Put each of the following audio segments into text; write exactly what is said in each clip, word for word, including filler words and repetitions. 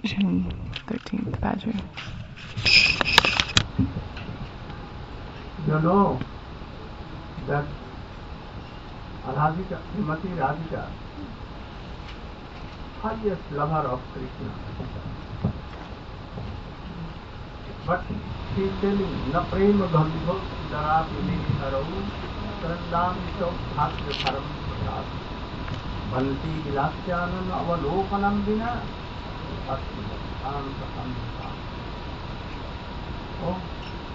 June thirteenth, Badger. You know that Radhika, Srimati Radhika, highest lover of Krishna. But she is telling, Na prema bhagavad darapi nirau, trandam so bhakya param prasad. Bhanti vilasyanam avalokanam vina, bhakti bhaktan prasamita. Oh,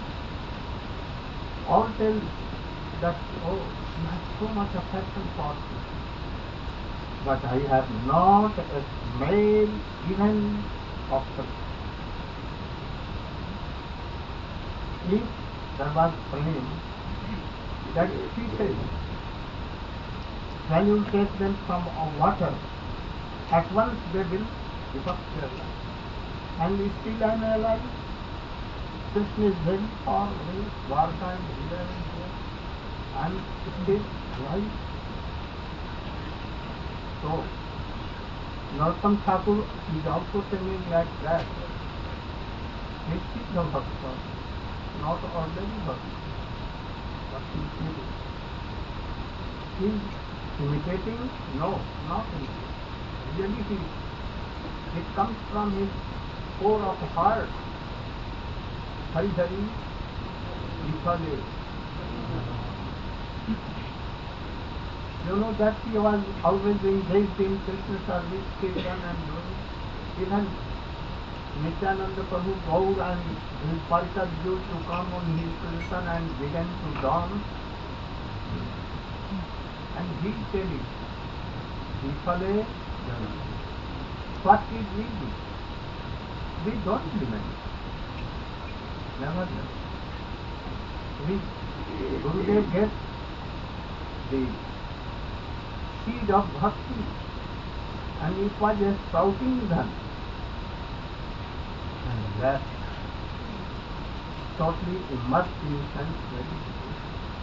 all tell that, oh, you have so much affection for me. But I have not a smell even of the. If there was flame, that she says, when you take them from water, at once they will disappear. And still I am alive. Krishna is very far away, Dwarka and here and here, and still alive. So, Narottam Thakur is also telling like that. He is Siddha Bhakta, not ordinary Bhakta. What he is doing? He is imitating? No, not imitating. Really he is. It comes from his core of heart. Hari Hari, Vifale. You know that he was always engaged in Krishna service, Kirtan and doing. Even Nityananda Prabhu vowed and his Parishad used to come on his Kirtan and began to dance. And he is telling, Vifale Jana. What is we do? We don't remember. Never done. We, Gurudev gets the seed of bhakti and it was a sprouting then. And that totally immersed in sense meditation.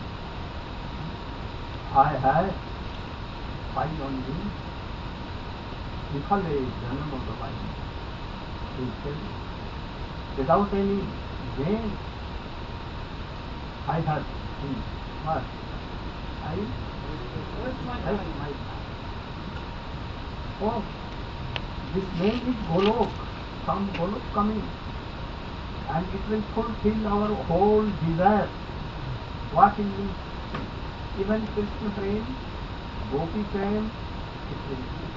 I have five on these. Vifale Janama Bhavani. He said, without any gain, I have seen what? I have my Oh, this name is Golok, from Golok coming, and it will fulfill our whole desire. What is it? Even Krishna Prem, Gopi Prem, it will be.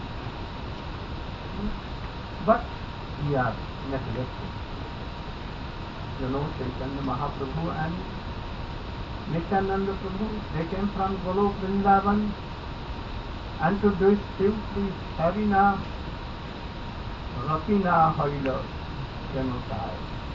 But we are neglected. You know, Chaitanya Mahaprabhu and Nityananda Prabhu, they came from Golok Vrindavan, and to do it simply, Harina, Rapina Haila, Genotai.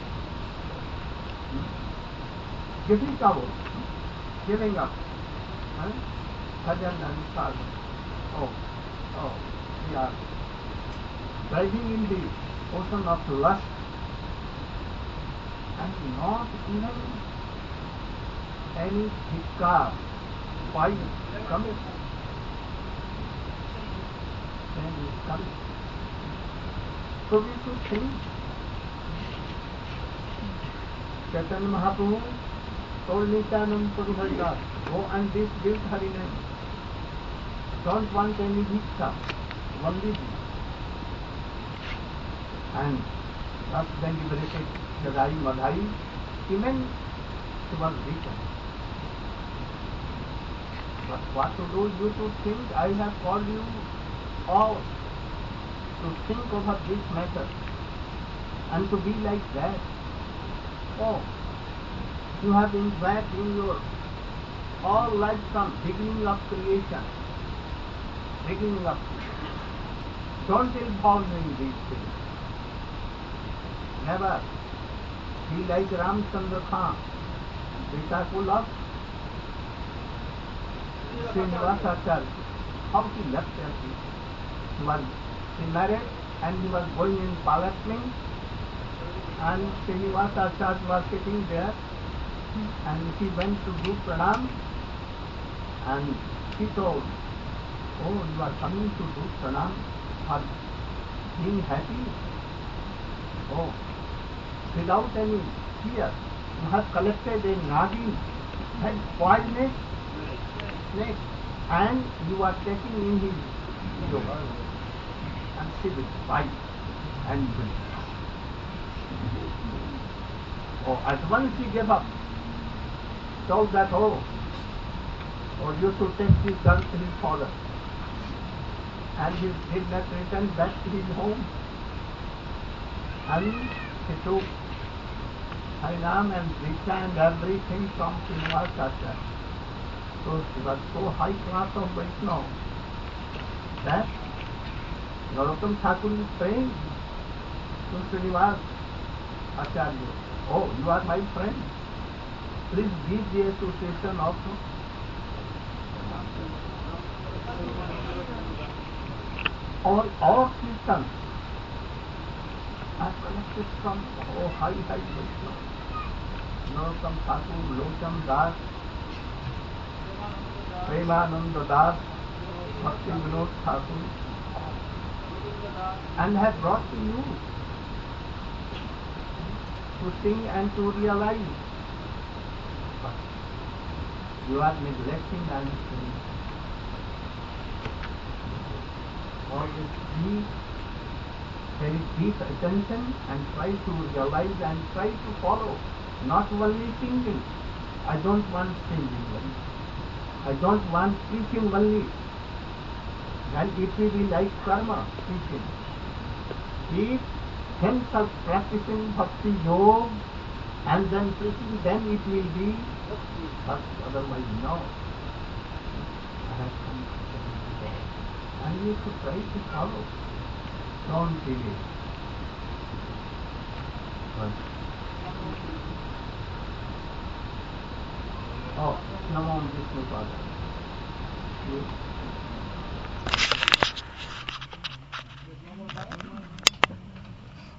Giving up, giving up, huh? Bhajan and sadhana. Oh, oh, we are diving in the ocean of lust and not even any hikka, fight coming. Then it comes. So we should think. Chaitanya Mahaprabhu told Nityananda Prabhu Haridas, go and distribute Hari name. Don't want any hikka, only this. And thus then liberated Jadai Madhai, even she was written. But what to do? You to think, I have called you all to think over this matter and to be like that. Oh, you have been back in your all life from beginning of creation, beginning of don't involve in these things. Never be like Ramchandra Khan. Sita ko love. Srinivasacharya, how he left her. He was he married and he was going in palanquin, and Srinivasacharya was sitting there, and he went to do pranam, and he told, oh, you are coming to do pranam for being happy. Oh, without any fear, you have collected a Nagi, that poisonous snake, and you are taking in his yoga and see with bite and drink. Oh, at once he gave up, told that, oh, or you should take this gun to his father. And he did not return back to his home. And he took Harinam and Diksha and everything from Srinivasacharya. So he was so high class of Vaishnava that Narottam Thakur is praying to Srinivas Acharya, oh, you are my friend. Please give the association also. All, all Kirtans are collected from oh, high, high Vaishnava. Narottam Thakur, Locham Das, Premananda Das, Bhakti Vinod Thakur, and have brought to you to sing and to realize. But you are neglecting and singing. Always be very deep attention and try to realize and try to follow. Not only singing. I don't want singing only. I don't want preaching only. Then it will be like karma, preaching. If himself practicing bhakti yoga and then preaching, then it will be bhakti. But otherwise, no. I have come today. And you should try to follow. Don't feel it. But, oh, Namo Vishnu Pada.